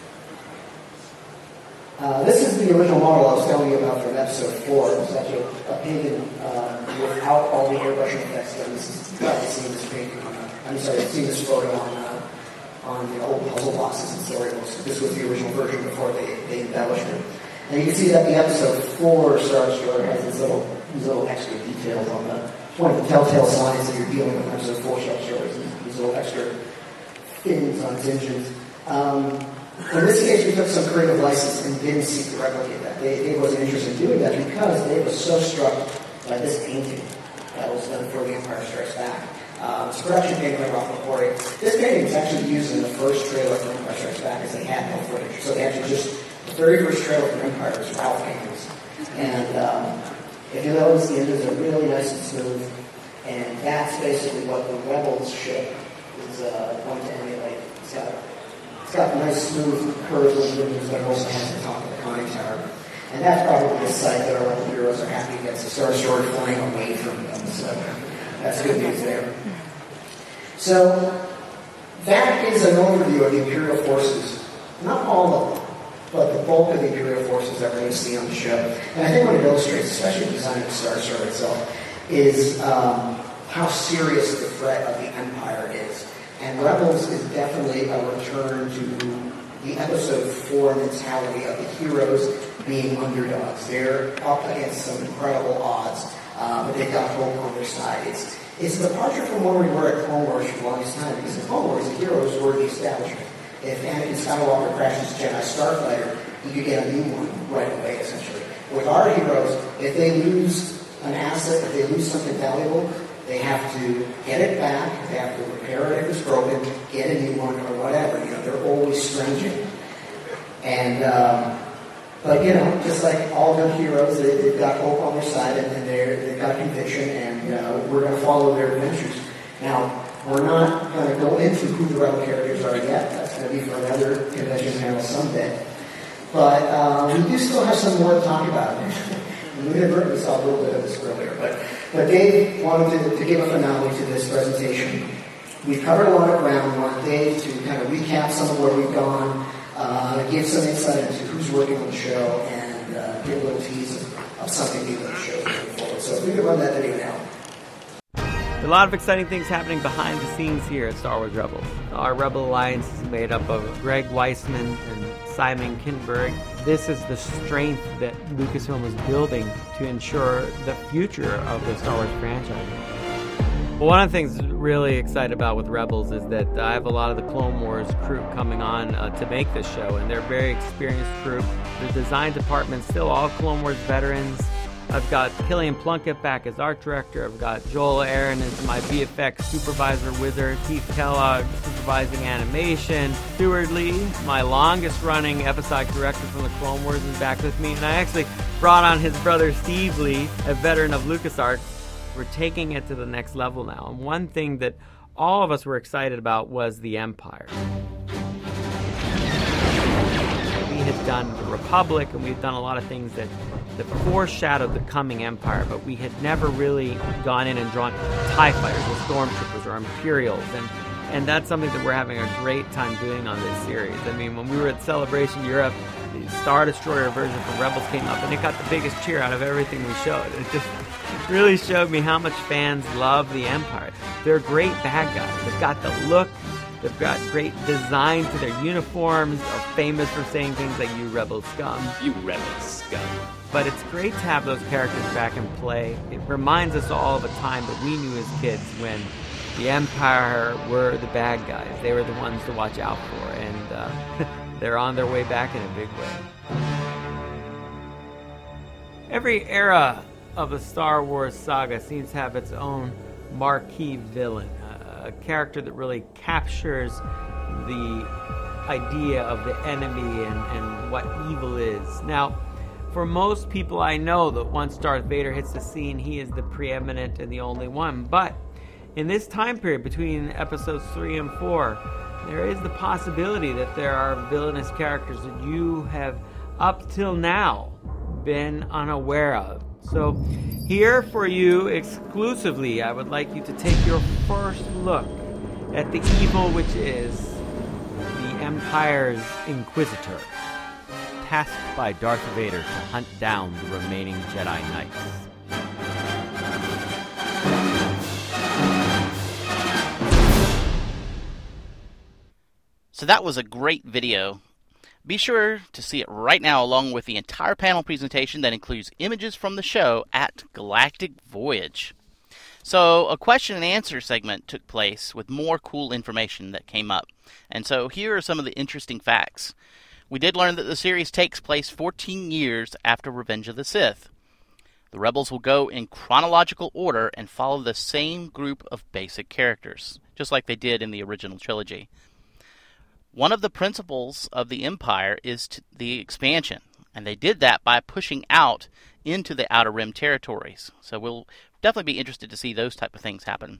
[SPEAKER 9] Uh, this is the original model I was telling you about from episode four. It's actually a painting uh, without all the airbrushing effects done. This is probably seen this painting on, uh, I'm sorry, I've seen this photo on uh, on the old puzzle boxes and storybooks. This was the original version before they, they embellished it. And you can see that the episode four Star Destroyer has these little, these little extra details on the, one of the telltale signs that you're dealing with in episode four Star Destroyers, these, these little extra fins on its engines. Um, In this case, we took some creative license and didn't seek to replicate that. Dave, Dave wasn't interested in doing that because Dave was so struck by this painting that was done for The Empire Strikes Back. Um, it's a production painting by Ralph McQuarrie. This painting was actually used in the first trailer for Empire Strikes Back because they had no footage. So they actually just, the very first trailer for Empire was Ralph paintings. And um, if you notice, the images are really nice and smooth. And that's basically what the Rebels ship is uh, going to emulate. It's got It's got nice smooth curves and linears that it also has the top of the conning tower. And that's probably the site that our Rebel heroes are happy against the Star Destroyer flying away from them. So that's good news there. So that is an overview of the Imperial forces. Not all of them, but the bulk of the Imperial forces that we're going to see on the show. And I think what it illustrates, especially the design of the Star Destroyer itself, is um, how serious the threat of the Empire is. And Rebels is definitely a return to the episode four mentality of the heroes being underdogs. They're up against some incredible odds, uh, but they've got hope on their side. It's it's a departure from where we were at Clone Wars for the longest time, because in Clone Wars, the heroes were the establishment. If Anakin Skywalker crashes Jedi Starfighter, you could get a new one right away, essentially. With our heroes, if they lose an asset, if they lose something valuable, they have to get it back, they have to repair it if it's broken, get a new one, or whatever. You know, they're always stringent. And, um, but, you know, just like all good heroes, they, they've got hope on their side, and, and they're, they've got conviction, and uh, we're going to follow their adventures. Now, we're not going to go into who the Rebel characters are yet. That's going to be for another convention panel someday. But uh, we do still have some more to talk about. We inadvertently saw a little bit of this earlier, but but Dave wanted to, to give a finale to this presentation We've covered a lot of ground. We want Dave to kind of recap some of where we've gone, uh, give some insight into who's working on the show, and uh, give a little tease of, of something new in the show moving forward. So if we could run that video now.
[SPEAKER 11] A lot of exciting things happening behind the scenes here at Star Wars Rebels. Our Rebel Alliance is made up of Greg Weisman and Simon Kinberg. This is the strength that Lucasfilm is building to ensure the future of the Star Wars franchise. Well, one of the things I'm really excited about with Rebels is that I have a lot of the Clone Wars crew coming on uh, to make this show, and they're a very experienced crew. The design department's still all Clone Wars veterans. I've got Killian Plunkett back as art director. I've got Joel Aaron as my V F X supervisor wizard. Keith Kellogg supervising animation. Stuart Lee, my longest running episodic director from the Clone Wars, is back with me. And I actually brought on his brother Steve Lee, a veteran of LucasArts. We're taking it to the next level now. And one thing that all of us were excited about was the Empire. We had done the Republic, and we've done a lot of things that that foreshadowed the coming Empire, but we had never really gone in and drawn TIE fighters or stormtroopers or Imperials, and and that's something that we're having a great time doing on this series. I mean, when we were at Celebration Europe, the Star Destroyer version from Rebels came up, and it got the biggest cheer out of everything we showed. It just really showed me how much fans love the Empire. They're great bad guys. They've got the look. They've got great design to their uniforms, are famous for saying things like, "You rebel scum."
[SPEAKER 16] You rebel scum.
[SPEAKER 11] But it's great to have those characters back in play. It reminds us all of a time that we knew as kids when the Empire were the bad guys. They were the ones to watch out for, and uh, they're on their way back in a big way. Every era of the Star Wars saga seems to have its own marquee villain, a character that really captures the idea of the enemy and, and what evil is. Now, for most people I know that once Darth Vader hits the scene, he is the preeminent and the only one. But in this time period between episodes three and four, there is the possibility that there are villainous characters that you have up till now been unaware of. So here for you exclusively, I would like you to take your first look at the evil which is the Empire's Inquisitor, tasked by Darth Vader to hunt down the remaining Jedi Knights.
[SPEAKER 3] So that was a great video. Be sure to see it right now along with the entire panel presentation that includes images from the show at Galactic Voyage. So a question and answer segment took place with more cool information that came up. And so here are some of the interesting facts. We did learn that the series takes place fourteen years after Revenge of the Sith. The Rebels will go in chronological order and follow the same group of basic characters, just like they did in the original trilogy. One of the principles of the Empire is to the expansion, and they did that by pushing out into the Outer Rim territories. So we'll definitely be interested to see those type of things happen.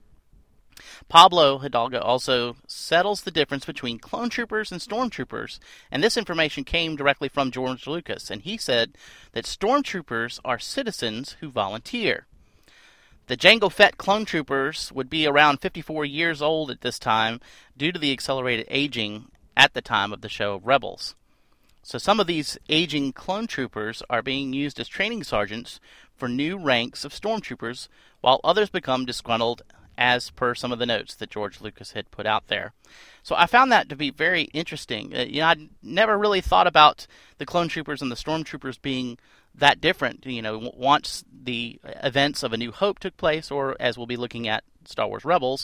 [SPEAKER 3] Pablo Hidalgo also settles the difference between clone troopers and stormtroopers, and this information came directly from George Lucas, and he said that stormtroopers are citizens who volunteer. The Jango Fett clone troopers would be around fifty-four years old at this time due to the accelerated aging at the time of the show Rebels. So some of these aging clone troopers are being used as training sergeants for new ranks of stormtroopers, while others become disgruntled, as per some of the notes that George Lucas had put out there. So I found that to be very interesting. Uh, you know, I'd never really thought about the clone troopers and the stormtroopers being that different. You know, once the events of A New Hope took place, or as we'll be looking at Star Wars Rebels,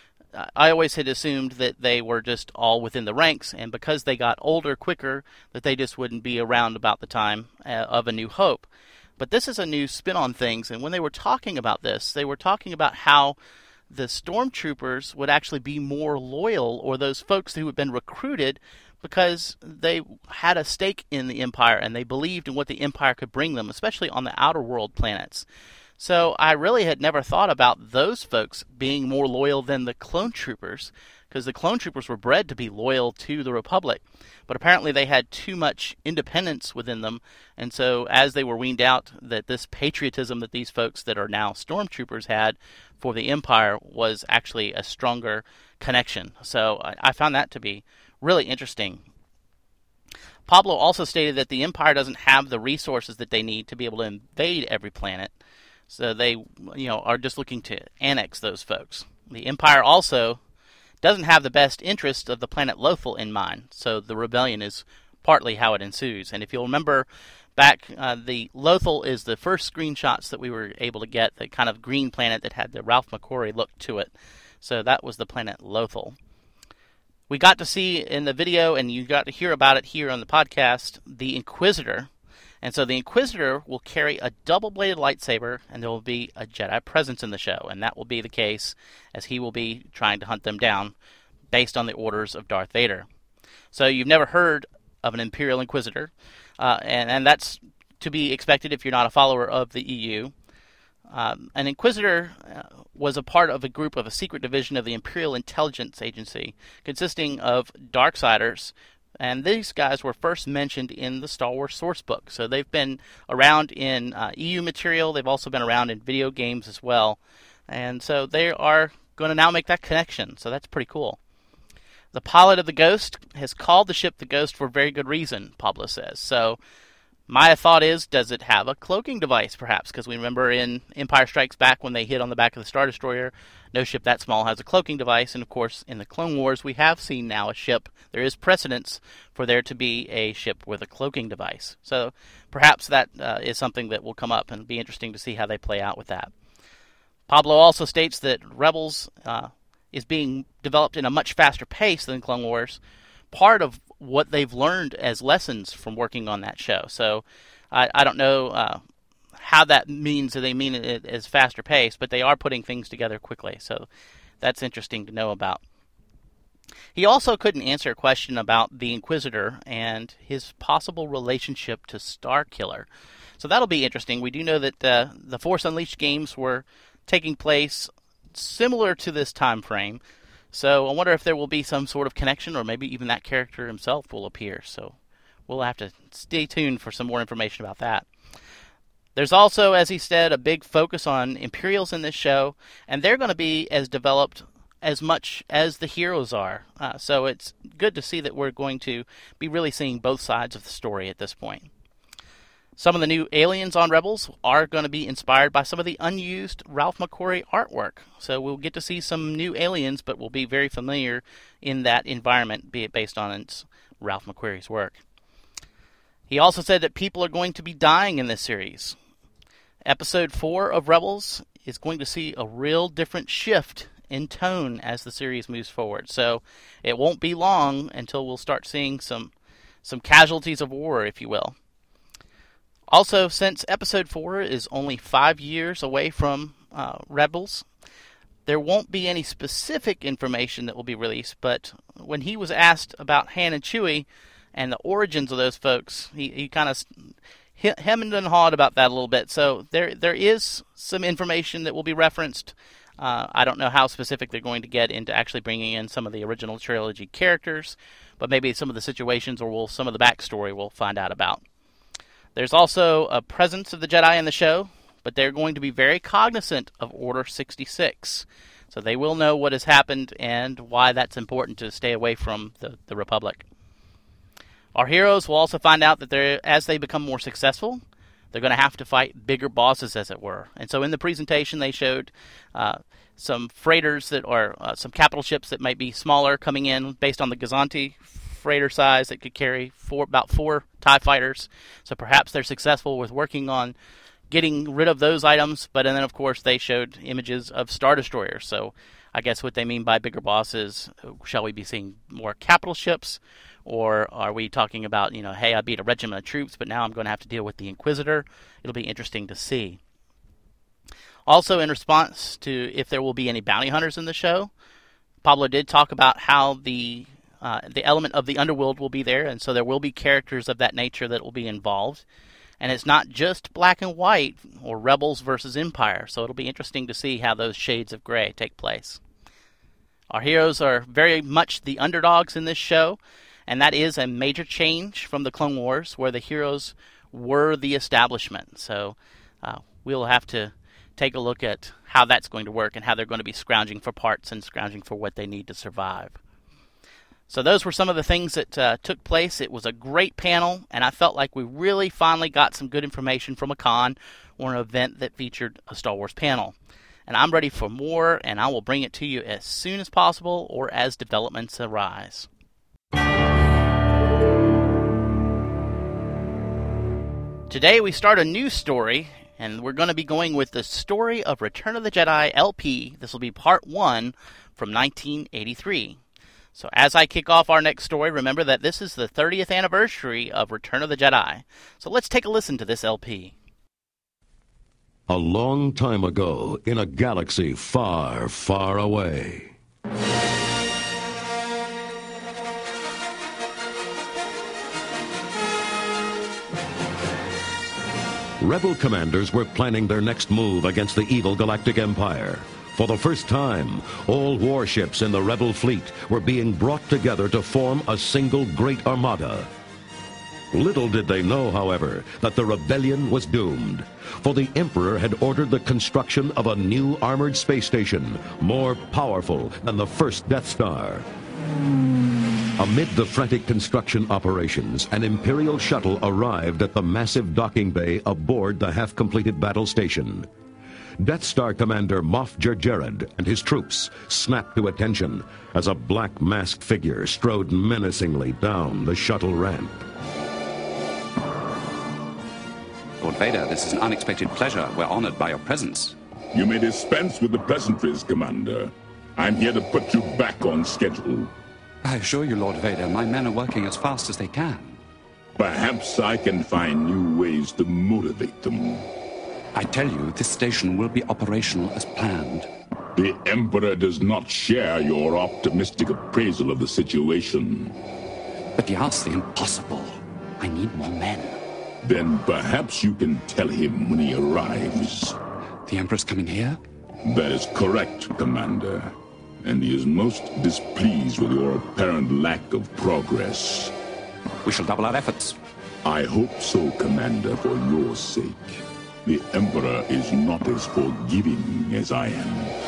[SPEAKER 3] I always had assumed that they were just all within the ranks, and because they got older quicker, that they just wouldn't be around about the time uh, of A New Hope. But this is a new spin on things, and when they were talking about this, they were talking about how the stormtroopers would actually be more loyal, or those folks who had been recruited, because they had a stake in the Empire, and they believed in what the Empire could bring them, especially on the outer world planets. So I really had never thought about those folks being more loyal than the clone troopers, because the clone troopers were bred to be loyal to the Republic, but apparently they had too much independence within them, and so as they were weaned out, that this patriotism that these folks that are now stormtroopers had for the Empire was actually a stronger connection. So I, I found that to be really interesting. Pablo also stated that the Empire doesn't have the resources that they need to be able to invade every planet, so they, you know, are just looking to annex those folks. The Empire also doesn't have the best interest of the planet Lothal in mind, so the rebellion is partly how it ensues. And if you'll remember back, uh, the Lothal is the first screenshots that we were able to get, the kind of green planet that had the Ralph McQuarrie look to it. So that was the planet Lothal. We got to see in the video, and you got to hear about it here on the podcast, the Inquisitor. And so the Inquisitor will carry a double-bladed lightsaber, and there will be a Jedi presence in the show. And that will be the case as he will be trying to hunt them down based on the orders of Darth Vader. So you've never heard of an Imperial Inquisitor, uh, and, and that's to be expected if you're not a follower of the E U. Um, an Inquisitor uh, was a part of a group of a secret division of the Imperial Intelligence Agency consisting of Darksiders, and these guys were first mentioned in the Star Wars sourcebook. So they've been around in uh, E U material. They've also been around in video games as well. And so they are going to now make that connection. So that's pretty cool. The pilot of the Ghost has called the ship the Ghost for very good reason, Pablo says. So my thought is, does it have a cloaking device, perhaps? Because we remember in Empire Strikes Back when they hit on the back of the Star Destroyer, no ship that small has a cloaking device. And, of course, in the Clone Wars, we have seen now a ship. There is precedence for there to be a ship with a cloaking device. So perhaps that uh, is something that will come up and be interesting to see how they play out with that. Pablo also states that Rebels uh, is being developed in a much faster pace than Clone Wars, part of what they've learned as lessons from working on that show. So I, I don't know uh, how that means that they mean it as faster pace, but they are putting things together quickly. So that's interesting to know about. He also couldn't answer a question about the Inquisitor and his possible relationship to Starkiller. So that'll be interesting. We do know that uh, the Force Unleashed games were taking place similar to this time frame. So I wonder if there will be some sort of connection, or maybe even that character himself will appear. So we'll have to stay tuned for some more information about that. There's also, as he said, a big focus on Imperials in this show, and they're going to be as developed as much as the heroes are. Uh, so it's good to see that we're going to be really seeing both sides of the story at this point. Some of the new aliens on Rebels are going to be inspired by some of the unused Ralph McQuarrie artwork. So we'll get to see some new aliens, but we'll be very familiar in that environment, be it based on its Ralph McQuarrie's work. He also said that people are going to be dying in this series. Episode four of Rebels is going to see a real different shift in tone as the series moves forward. So it won't be long until we'll start seeing some some casualties of war, if you will. Also, since Episode four is only five years away from uh, Rebels, there won't be any specific information that will be released, but when he was asked about Han and Chewie and the origins of those folks, he, he kind of hemmed and hawed about that a little bit. So there there is some information that will be referenced. Uh, I don't know how specific they're going to get into actually bringing in some of the original trilogy characters, but maybe some of the situations or we'll, some of the backstory we'll find out about. There's also a presence of the Jedi in the show, but they're going to be very cognizant of Order sixty-six. So they will know what has happened and why that's important to stay away from the, the Republic. Our heroes will also find out that they're, as they become more successful, they're going to have to fight bigger bosses, as it were. And so in the presentation, they showed uh, some freighters that are uh, some capital ships that might be smaller coming in based on the Gazanti freighter size that could carry four, about four TIE fighters. So perhaps they're successful with working on getting rid of those items. But and then, of course, they showed images of Star Destroyers. So I guess what they mean by bigger bosses, shall we be seeing more capital ships? Or are we talking about, you know, hey, I beat a regiment of troops, but now I'm going to have to deal with the Inquisitor? It'll be interesting to see. Also, in response to if there will be any bounty hunters in the show, Pablo did talk about how the uh, the element of the underworld will be there, and so there will be characters of that nature that will be involved. And it's not just black and white, or Rebels versus Empire, so it'll be interesting to see how those shades of gray take place. Our heroes are very much the underdogs in this show, and that is a major change from the Clone Wars, where the heroes were the establishment. So uh, we'll have to take a look at how that's going to work and how they're going to be scrounging for parts and scrounging for what they need to survive. So those were some of the things that uh, took place. It was a great panel, and I felt like we really finally got some good information from a con or an event that featured a Star Wars panel. And I'm ready for more, and I will bring it to you as soon as possible or as developments arise. Today we start a new story, and we're going to be going with the story of Return of the Jedi L P. This will be part one from nineteen eighty-three. So as I kick off our next story, remember that this is the thirtieth anniversary of Return of the Jedi. So let's take a listen to this L P.
[SPEAKER 16] A long time ago, in a galaxy far, far away. Rebel commanders were planning their next move against the evil Galactic Empire. For the first time, all warships in the Rebel fleet were being brought together to form a single great armada. Little did they know, however, that the rebellion was doomed, for the Emperor had ordered the construction of a new armored space station, more powerful than the first Death Star. Amid the frantic construction operations, an Imperial shuttle arrived at the massive docking bay aboard the half-completed battle station. Death Star Commander Moff Jerjerrod and his troops snapped to attention as a black masked figure strode menacingly down the shuttle ramp.
[SPEAKER 17] Lord Vader, this is an unexpected pleasure. We're honored by your presence.
[SPEAKER 18] You may dispense with the pleasantries, Commander. I'm here to put you back on schedule.
[SPEAKER 17] I assure you, Lord Vader, my men are working as fast as they can.
[SPEAKER 18] Perhaps I can find new ways to motivate them.
[SPEAKER 17] I tell you, this station will be operational as planned.
[SPEAKER 18] The Emperor does not share your optimistic appraisal of the situation.
[SPEAKER 17] But he asks the impossible. I need more men.
[SPEAKER 18] Then perhaps you can tell him when he arrives.
[SPEAKER 17] The Emperor's coming here?
[SPEAKER 18] That is correct, Commander. And he is most displeased with your apparent lack of progress.
[SPEAKER 17] We shall double our efforts.
[SPEAKER 18] I hope so, Commander, for your sake. The Emperor is not as forgiving as I am.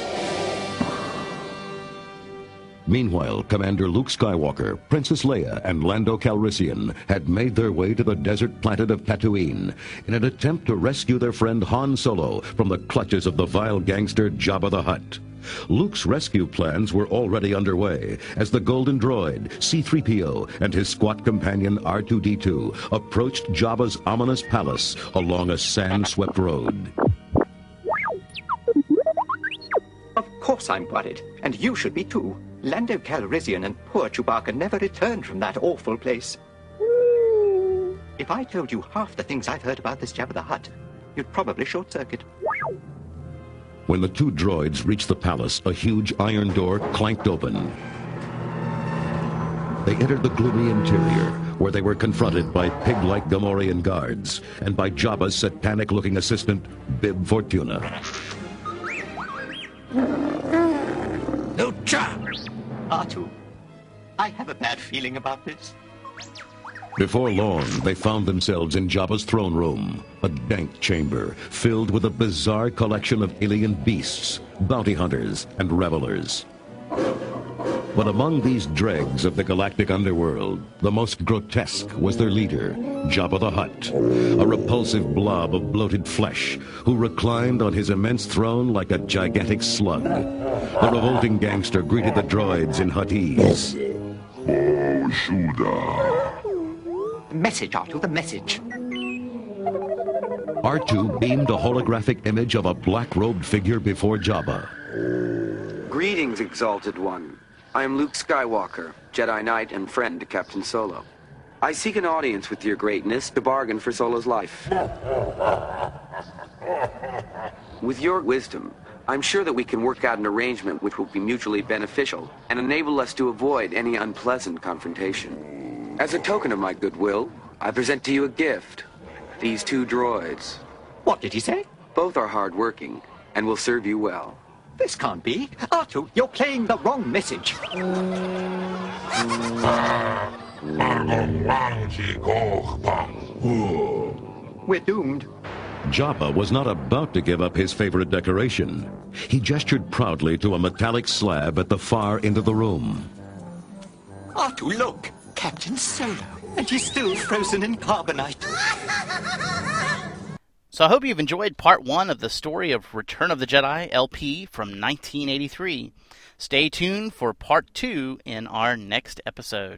[SPEAKER 16] Meanwhile, Commander Luke Skywalker, Princess Leia, and Lando Calrissian had made their way to the desert planet of Tatooine in an attempt to rescue their friend Han Solo from the clutches of the vile gangster Jabba the Hutt. Luke's rescue plans were already underway as the Golden Droid, C three P O, and his squat companion R two D two approached Jabba's ominous palace along a sand-swept road.
[SPEAKER 19] Of course I'm worried, and you should be too. Lando Calrissian and poor Chewbacca never returned from that awful place. If I told you half the things I've heard about this Jabba the Hutt, you'd probably short-circuit.
[SPEAKER 16] When the two droids reached the palace, a huge iron door clanked open. They entered the gloomy interior, where they were confronted by pig-like Gamorrean guards and by Jabba's satanic-looking assistant, Bib Fortuna.
[SPEAKER 19] Lucha! R two, I have a bad feeling about this.
[SPEAKER 16] Before long, they found themselves in Jabba's throne room, a dank chamber filled with a bizarre collection of alien beasts, bounty hunters, and revelers. But among these dregs of the galactic underworld, the most grotesque was their leader, Jabba the Hutt, a repulsive blob of bloated flesh who reclined on his immense throne like a gigantic slug. The revolting gangster greeted the droids in Huttese.
[SPEAKER 18] Oh, Shuda.
[SPEAKER 19] Message, R two, the message.
[SPEAKER 16] R two beamed a holographic image of a black-robed figure before Jabba.
[SPEAKER 20] Greetings, Exalted One. I am Luke Skywalker, Jedi Knight and friend to Captain Solo. I seek an audience with your greatness to bargain for Solo's life. With your wisdom, I'm sure that we can work out an arrangement which will be mutually beneficial and enable us to avoid any unpleasant confrontation. As a token of my goodwill, I present to you a gift. These two droids.
[SPEAKER 19] What did he say?
[SPEAKER 20] Both are hardworking and will serve you well.
[SPEAKER 19] This can't be. Artu, you're playing the wrong message. We're doomed.
[SPEAKER 16] Jabba was not about to give up his favorite decoration. He gestured proudly to a metallic slab at the far end of the room.
[SPEAKER 19] Artu, look! Captain Solo. And he's still frozen in carbonite.
[SPEAKER 3] So I hope you've enjoyed part one of the story of Return of the Jedi L P from nineteen eighty-three. Stay tuned for part two in our next episode.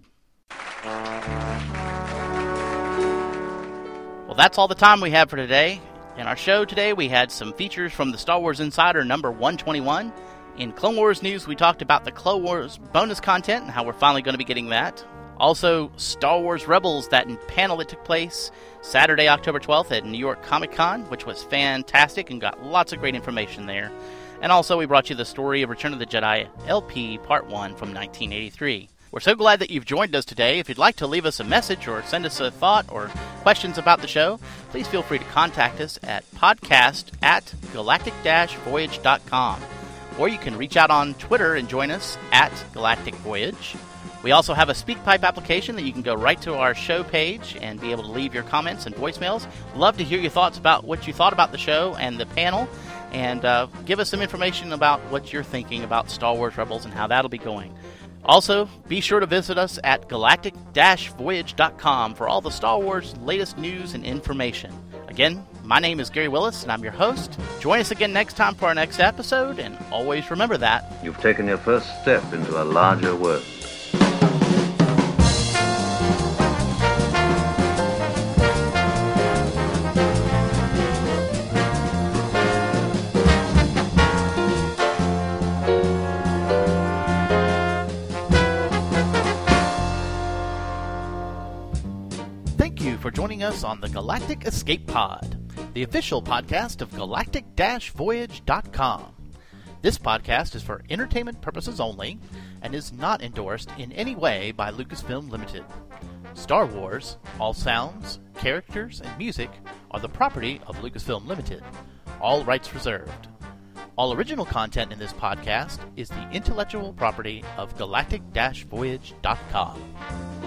[SPEAKER 3] Well, that's all the time we have for today. In our show today, we had some features from the Star Wars Insider number one twenty-one. In Clone Wars news, we talked about the Clone Wars bonus content and how we're finally going to be getting that. Also, Star Wars Rebels, that panel that took place Saturday, October twelfth at New York Comic Con, which was fantastic and got lots of great information there. And also, we brought you the story of Return of the Jedi L P Part one from nineteen eighty-three. We're so glad that you've joined us today. If you'd like to leave us a message or send us a thought or questions about the show, please feel free to contact us at podcast at galactic dash voyage dot com. Or you can reach out on Twitter and join us at Galactic Voyage. We also have a SpeakPipe application that you can go right to our show page and be able to leave your comments and voicemails. Love to hear your thoughts about what you thought about the show and the panel, and uh, give us some information about what you're thinking about Star Wars Rebels and how that'll be going. Also, be sure to visit us at galactic dash voyage dot com for all the Star Wars latest news and information. Again, my name is Gary Willis, and I'm your host. Join us again next time for our next episode, and always remember that
[SPEAKER 21] you've taken your first step into a larger world.
[SPEAKER 3] for joining us on the Galactic Escape Pod, the official podcast of galactic dash voyage dot com. This podcast is for entertainment purposes only and is not endorsed in any way by Lucasfilm Limited. Star Wars, all sounds, characters, and music are the property of Lucasfilm Limited. All rights reserved. All original content in this podcast is the intellectual property of galactic dash voyage dot com.